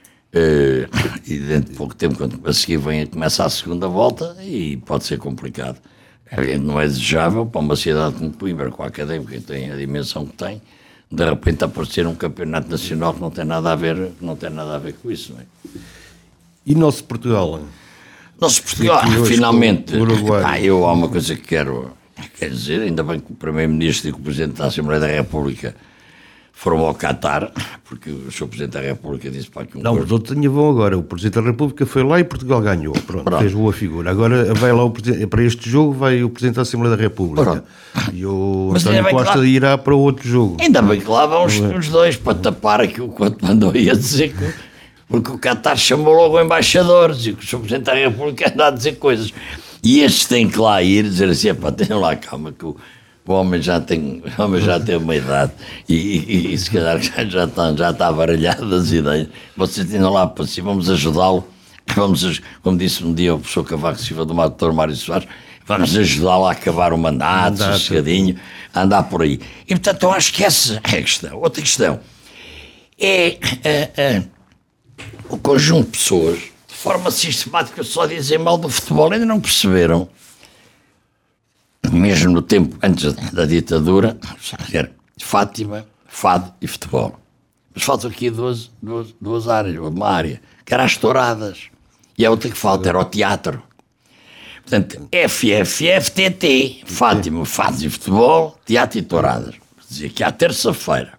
e dentro de pouco tempo, quando a seguir vem, começa a segunda volta, e pode ser complicado. Não é desejável para uma cidade como Coimbra, com a Académica, que tem a dimensão que tem, de repente aparecer um campeonato nacional que não tem nada a ver, não tem nada a ver com isso, não é? E nosso Portugal? Nosso Portugal, finalmente, ah, eu há uma coisa que quero, quero dizer, ainda bem que o Primeiro-Ministro e que o Presidente da Assembleia da República foram ao Qatar, porque o senhor Presidente da República disse para que um Não, corpo... os outros ainda vão agora. O Presidente da República foi lá e Portugal ganhou. Pronto, Pronto. fez boa figura. Agora vai lá o Presidente, para este jogo vai o Presidente da Assembleia da República. Pronto. E o Mas António Costa lá... irá para outro jogo. Ainda bem que lá vão os, os dois para tapar aquilo quanto mandou ia dizer que... Porque o Qatar chamou logo embaixadores e o senhor Presidente da República anda a dizer coisas. E estes têm que lá ir dizer assim, pá, tenham lá calma que o... O homem já tem, o homem já tem uma idade e, e, e se calhar já, já, está, já está baralhado as ideias. Vocês tenham lá para si, vamos ajudá-lo. Vamos, como disse um dia o professor Cavaco Silva do doutor Mário Soares, vamos ajudá-lo a acabar o mandato, mandato. sossegadinho, a andar por aí. E portanto eu acho que essa é a questão. Outra questão é, é, é o conjunto de pessoas, de forma sistemática, só dizem mal do futebol, ainda não perceberam. mesmo no tempo antes da ditadura, era Fátima, fado e futebol. Mas faltam aqui duas, duas, duas áreas, uma área, que era as touradas, e a outra que falta era o teatro. Portanto, F F F T T, Fátima, fados e futebol, teatro e touradas. Dizia que à terça-feira,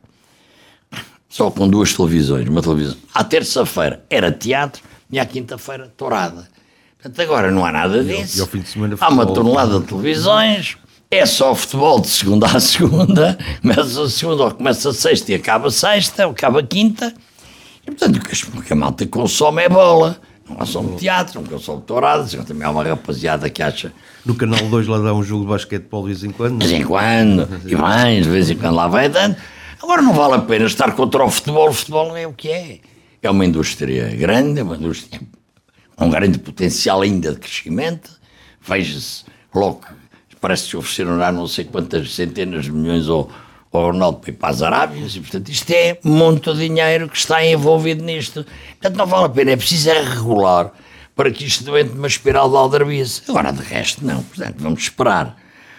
só com duas televisões, uma televisão, à terça-feira era teatro e à quinta-feira tourada. Portanto, agora não há nada disso. E ao fim de semana, há uma futebol. tonelada de televisões, é só futebol de segunda a segunda, começa a segunda, ou começa a sexta e acaba a sexta, ou acaba a quinta. E, portanto, o que a malta consome é bola. Não consome teatro, não consome touradas. Também há uma rapaziada que acha... No Canal dois lá dá um jogo de basquetebol de vez em quando. De vez em quando, e bem, de vez em quando lá vai dando. Agora não vale a pena estar contra o futebol. O futebol não é o que é. É uma indústria grande, é uma indústria com um grande potencial ainda de crescimento. Veja-se logo, parece que ofereceram lá não sei quantas centenas de milhões ao, ao Ronaldo para ir para as Arábias. E, portanto, isto é muito dinheiro que está envolvido nisto. Portanto, não vale a pena. É preciso é regular para que isto não entre numa espiral de aldrabice. Agora, de resto, não. Portanto, vamos esperar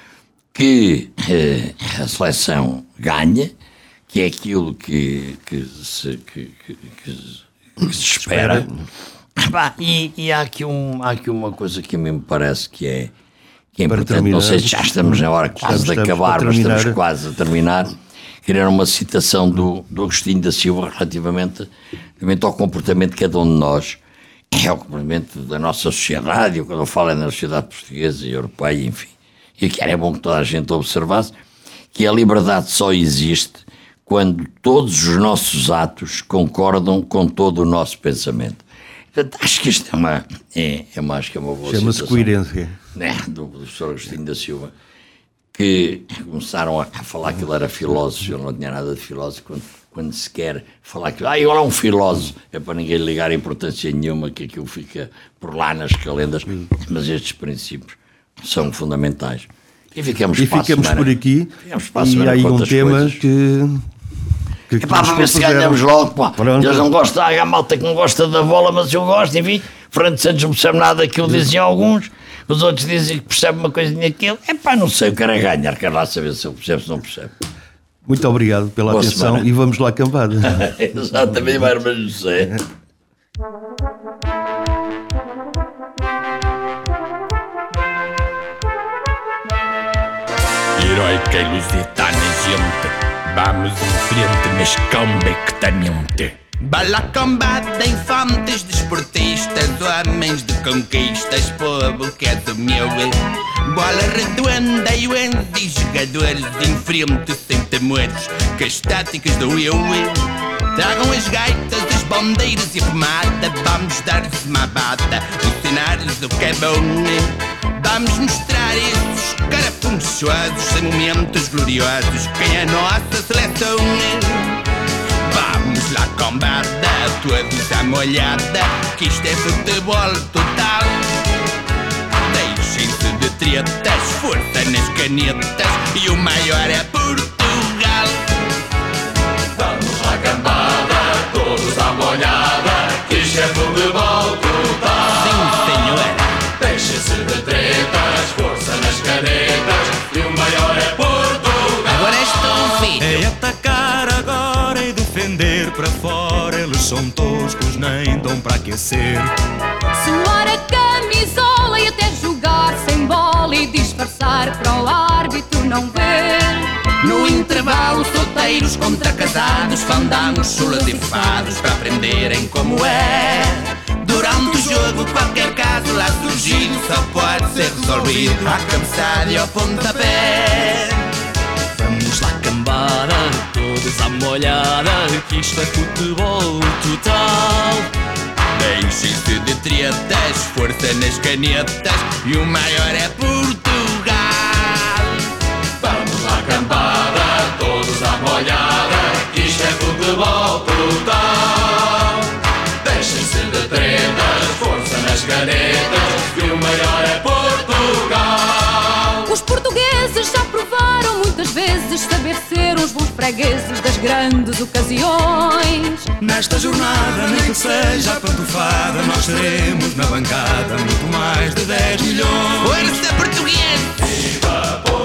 que eh, a seleção ganhe, que é aquilo que, que, se, que, que, que, que se espera. Bah, e e há, aqui um, há aqui uma coisa que a mim me parece que é, que é importante. Terminar, não sei se já estamos na hora quase estamos, de acabar, mas estamos quase a terminar. Queria uma citação do, do Agostinho da Silva relativamente, relativamente ao comportamento de cada um de nós. É o comportamento da nossa sociedade. Eu, quando eu falo é na sociedade portuguesa e europeia, enfim. E que era bom que toda a gente observasse que a liberdade só existe quando todos os nossos atos concordam com todo o nosso pensamento. Portanto, acho que isto é uma, é, é uma, acho que é uma boa Chama-se situação. coerência. Né, do professor Agostinho da Silva, que começaram a falar que ele era filósofo. Eu não tinha nada de filósofo quando, quando se quer falar que ah, ele é um filósofo, é para ninguém ligar importância nenhuma, que aquilo fica por lá nas calendas, mas estes princípios são fundamentais. E ficamos, e ficamos por aqui, ficamos e há aí um tema coisas. que... Que é pá, para ver se ganhamos logo, pá. Eles não gostam, há a malta que não gosta da bola, mas eu gosto, enfim. Fernando Santos não percebe nada daquilo, dizem alguns. Os outros dizem que percebe uma coisinha daquilo. É pá, não sei, eu quero é ganhar, quero lá saber se ele percebe, se não percebe. Muito obrigado pela Boa atenção semana. E vamos lá cambada. Exatamente, vai, mas não sei. Heroica e lusitana gente, vamos em frente mas convictamente. Bala combate de infantes, desportistas, homens de conquistas, povo que é do meu. Bola redonda e o e jogadores em frente sem temores, que as táticas do eu. Tragam as gaitas, as bandeiras e a pomada, vamos dar-lhes uma bata, ensinar-lhes o que é bom. Vamos mostrar esses carapunchosos em momentos gloriosos, quem é a nossa seleção. Vamos lá combada, todos à molhada, que isto é futebol total. Deixem-se de tretas, força nas canetas, e o maior é Portugal. Vamos lá cambada, todos à molhada, que isto é futebol total. Sim, senhor. Deixem-se de tretas, força nas canetas, e o maior é Portugal. Agora és tu, filho. É atacar agora e defender para fora. Eles são toscos, nem dão para aquecer. Suar a camisola e até jogar sem bola e disfarçar para o árbitro não ver. No intervalo, solteiros contra casados, fandangos, chulas e fados para aprenderem como é. Durante o jogo, qualquer caso lá surgido só pode ser resolvido à cabeçada e ao pontapé. Vamos lá cambada, todos à molhada, que isto é futebol total. Deixem-se de tretas, força nas canetas, e o maior é Portugal. Vamos lá cambada, todos à molhada, que isto é futebol total. Deixem-se de tretas, força nas canetas, e o maior é Portugal. Os portugueses já provaram muitas vezes saber ser uns bons fregueses das grandes ocasiões. Nesta jornada, nem que seja a pantufada, nós teremos na bancada muito mais de dez milhões. Força portuguesa! Viva Portugal!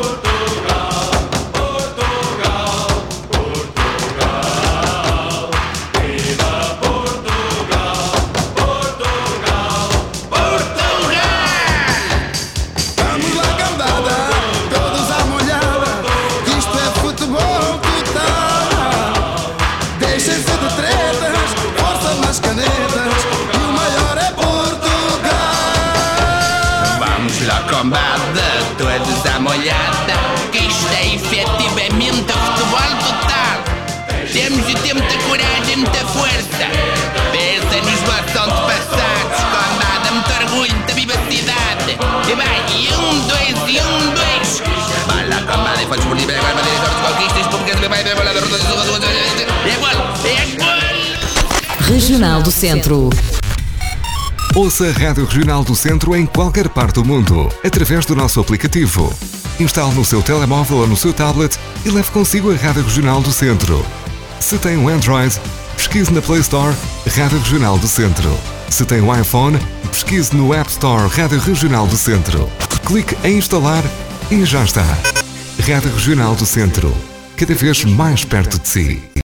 cambada, todos à molhada, que isto é efetivamente futebol total. Temos e temos muita coragem, muita força. Pensa nos vossos antepassados, cambada, muito orgulho, muita vivacidade. E vai, e um, dois, e um, dois. Vai lá, cambada, e faz por livre, agora vai ter as conquistas públicas, vai ver a bola da roda, é gol, é gol. Regional do Centro. Ouça a Rádio Regional do Centro em qualquer parte do mundo, através do nosso aplicativo. Instale no seu telemóvel ou no seu tablet e leve consigo a Rádio Regional do Centro. Se tem um Android, pesquise na Play Store Rádio Regional do Centro. Se tem um iPhone, pesquise no App Store Rádio Regional do Centro. Clique em instalar e já está. Rádio Regional do Centro, cada vez mais perto de si.